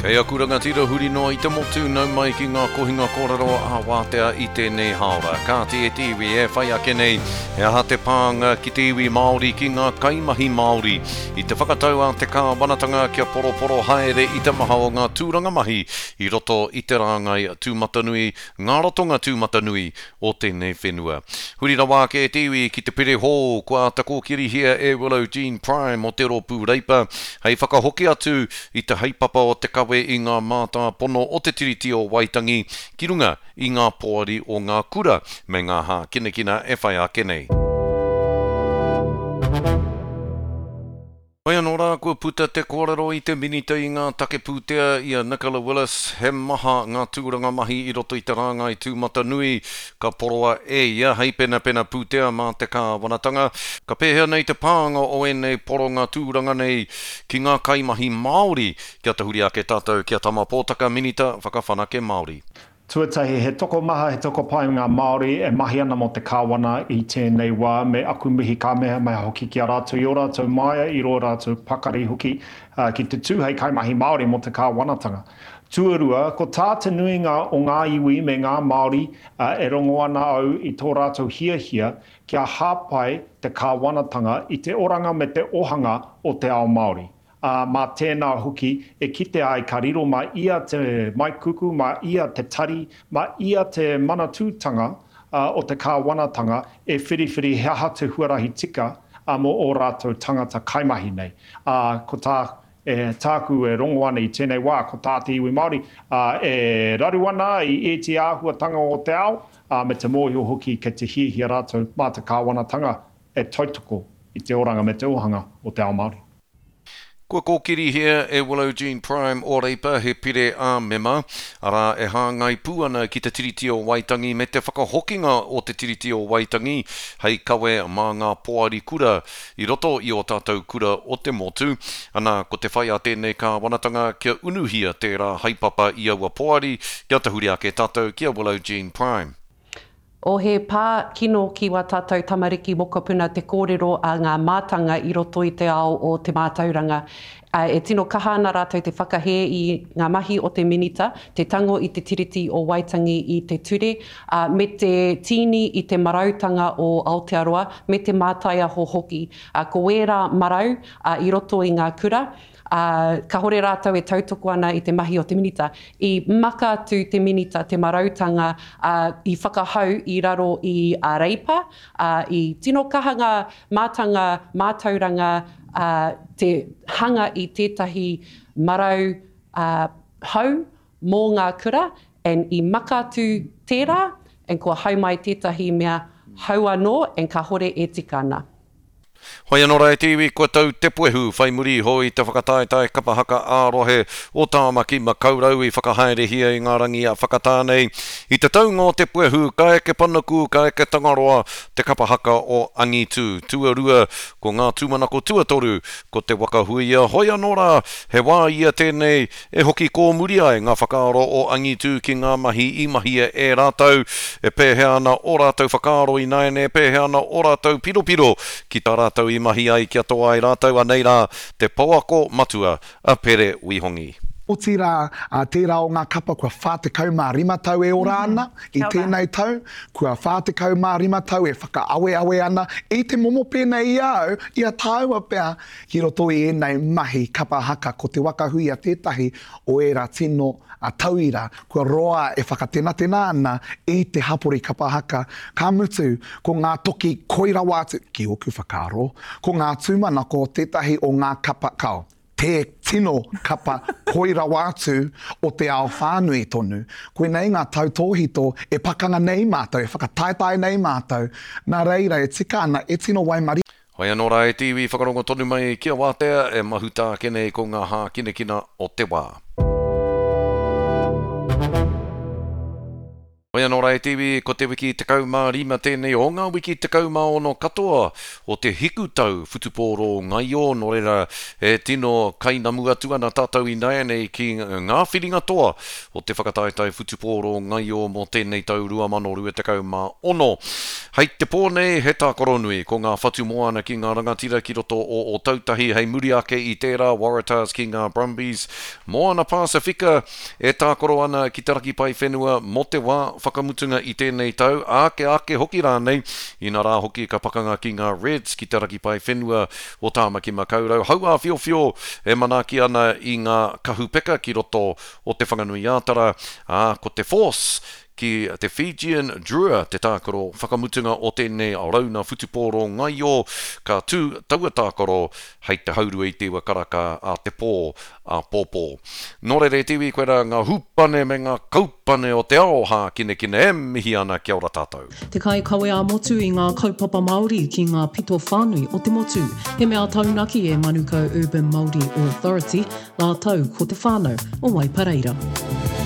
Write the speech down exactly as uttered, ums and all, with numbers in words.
Hei aku rangatira huri noa i te motu nau mai ki ngā kohinga kōrero a wātea i tēnei haora. Kā te e tiwi e whai ake nei, e aha te pānga ki te iwi Māori ki ngā kaimahi Māori. I te whakatau a te kāwanatanga kia poroporo haere i te maha o ngā tūranga mahi i roto i te rāngai tūmatanui, ngā rotonga tūmatanui o tēnei whenua. Huri rawa ke e tiwi ki te pere hō, kua ta kōkiri hia e Willow Jean Prime o te ropu reipa. Hei whakahoki atu i te heipapa o te kawe i ngā mātā pono o te tiriti o Waitangi, ki runga i ngā poari o ngā kura me ngā hā kinekina e whai ake nei. Hoi anō rā, kua puta te kōrero i te minita i ngā take pūtea i a Nicola Willis, he maha ngā tūranga mahi i roto i te rāngai tūmatanui, ka poroa e ia hei pena pena pūtea mā te kāwanatanga, ka pēhea nei te pānga o e nei poronga tūranga nei ki ngā kaimahi Māori, kia te huri ake tātou kia tama pōtaka minita whakawhanake Māori. Tuatahi, he toko maha, he toko pai ngā Māori e mahi ana mo te kāwana i tēnei wā me aku mihi ka mea mai hoki ki a rātou i o rātou maia i ro rātou pakari hoki uh, ki te tū hei kaimahi Māori mo te kāwanatanga. Tuarua, ko tā te nuinga o ngā iwi me ngā Māori uh, e rongo ana au i tō rātou hia hia kia hāpai te kāwanatanga i te oranga me te ohanga o te ao Māori. Uh, mā tēnā hoki e kite ai ka riro ma ia te maikuku, ma ia te tari, ma ia te manatūtanga uh, o te kāwanatanga e whiriwhiri hea hatu huarahi tika uh, mo o rātou tangata kaimahi nei. Uh, ko tā e tāku e rongo ana i tēnei wā, ko tā te iwi Māori uh, e raru ana i e te āhuatanga o te ao, uh, me te mōhio hoki ke te hihia rātou mā te kāwanatanga e tautoko i te oranga me te ohanga o te ao Māori. Kua kōkiri hea e Willow Jean Prime o reipa he pire a mema, ara e hāngai pūana ki te tiriti o Waitangi me te whakahokinga o te tiriti o Waitangi, hei kawe mā ngā poari kura i roto i o tātou kura o te motu, ana ko te whai a tēnei ka wanatanga kia unuhia tērā haipapa i aua poari, kia te huri ake tātou kia Willow Jean Prime. O he pā kino ki wa tātou tamariki mokopuna te kōrero a ngā mātanga i roto i te ao o te mātauranga. Uh, e tino kahana rātou te whakahe i ngā mahi o te minita, te tango i te tiriti o Waitangi i te ture, uh, me te tini i te marautanga o Aotearoa, me te mātaia ho hoki. Uh, ko wera marau uh, i roto i ngā kura, Uh, ka hore rātou e tautoko ana i te mahi o te minita. I maka atu te minita, te marautanga uh, i whakahau i raro i a reipa, uh, i tino kahanga mātanga, mātauranga, uh, te hanga i tētahi marau uh, hau mō ngā kura, and i maka atu tērā, and kua hau mai tētahi mea hau anō, and ka hore e tika ana. Hoi anō rai tiwi, kua tau te puehu, whai muri hoi te whakataetai kapahaka ārohe o tāmaki ma kaurau i whakahaere hia i ngā rangi a whakatānei. I te taunga o te puehu, ka eke panaku, ka eke tangaroa, te kapahaka o Angitu, tuarua, ko ngā tūmanako tuatoru, ko te wakahuia. Hoi anō rā, he wā ia tēnei, e hoki kō muri ai ngā whakaaro o Angitu ki ngā mahi i mahia e rātou, e pēhea ana o rātou whakaaro i naene, e pēhea ana o rātou piropiro, ki tā rātou i mahi ai kia toa i rātou anei rā te pauako matua a Pere Wihongi. O tira, a tērā o ngā kapa kua whātekau mā rima tau e ora ana i tēnei tau, kua whātekau mā rima tau e whakaawe awe ana i te momo pēnei i au, i a tāua pēr, ki roto i enei mahi kapa haka ko te wakahui a tētahi o era tino a tauira, kua roa e whakatena tena ana i te hapori kapa haka, ka mutu ko ngā toki koira wātu, ki oku whakaaro, ko ngā tūmanako tētahi o ngā kapa kau. Te tino kapa koira wātu o te ao whānui tonu. Koe nei ngā tautōhito e pakanga nei mātou, e whakataetai nei mātou. Nā reira e tika ana e tino waimari. Hoi anō rā e tiwi, whakarongo tonu mai kia wātea e mahuta kenei ko ngā hā kinekina o te wā. Oia no rai T V, ko te wiki te kauma rima tēnei o ngā wiki te kauma ono katoa o te hiku tau whutupōro ngai o no reira e tino kainamu atu ana tātou i nei nei ki ngā whiringa toa o te whakataitai whutupōro ngai o mo tēnei tau rua mano rua te kauma ono. Hei te pōnei he tākoronui ko ngā whatu moana ki ngā rangatira ki roto o, o tautahi hei muri ake i tērā Waratahs ki ngā Brumbies. Moana Pasifika e tākoro ana ki te raki pai whenua mo te wā whakamutunga i tēnei tau, ake ake hoki rānei, i nā rā hoki ka pakanga ki ngā Reds ki te raki pai whenua o Tāmaki Makaurau. Haua whio whio e manaki ana i ngā kahupeka ki roto o te whanganui ātara, a ko te Force, ki te Fijian Drua, te tākoro whakamutunga o tēnei a rauna whutupōro ngai o ka tū taua tākoro hei te haurua i te wakaraka a te pō a pōpō. Nō re tiwi koe rā ngā hupane me ngā kaupane o te aoha kine kine e mihi ana kia ora tātou. Te kai kawe a motu i ngā kaupapa Māori ki ngā pito whānui o te motu. He mea taunaki e Manukau Urban Māori Authority, la tau ko te whānau o Waipareira.